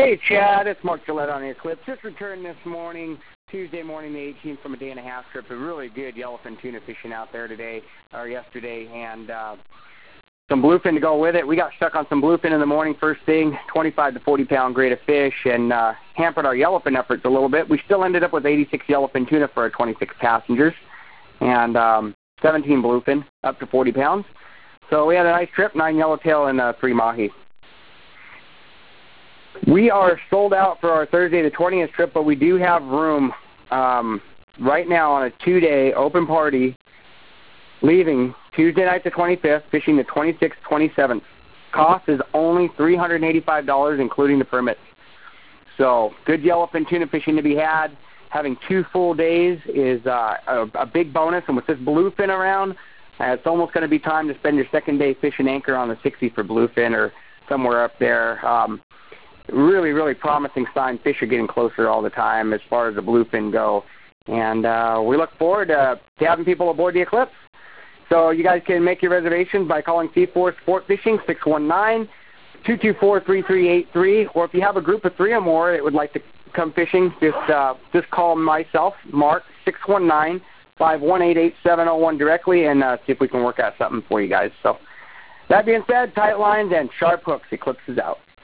Hey Chad, it's Mark Gillette on the Eclipse. Just returned this morning, Tuesday morning the 18th, from a day-and-a-half trip. A really good yellowfin tuna fishing out there today, or yesterday, and some bluefin to go with it. We got stuck on some bluefin in the morning first thing, 25 to 40 pound grade of fish, and hampered our yellowfin efforts a little bit. We still ended up with 86 yellowfin tuna for our 26 passengers, and 17 bluefin, up to 40 pounds. So we had a nice trip, 9 yellowtail and 3 mahi. We are sold out for our Thursday the 20th trip, but we do have room right now on a 2-day open party leaving Tuesday night the 25th, fishing the 26th, 27th. Cost is only $385, including the permits. So good yellowfin tuna fishing to be had. Having 2 full days is a big bonus, and with this bluefin around, it's almost going to be time to spend your second day fishing anchor on the 60 for bluefin or somewhere up there. Really, really promising sign. Fish are getting closer all the time as far as the bluefin go. And we look forward to having people aboard the Eclipse. So you guys can make your reservations by calling C4 Sport Fishing, 619-224-3383. Or if you have a group of 3 or more that would like to come fishing, just call myself, Mark, 619-518-8701 directly, and see if we can work out something for you guys. So that being said, tight lines and sharp hooks. Eclipse is out.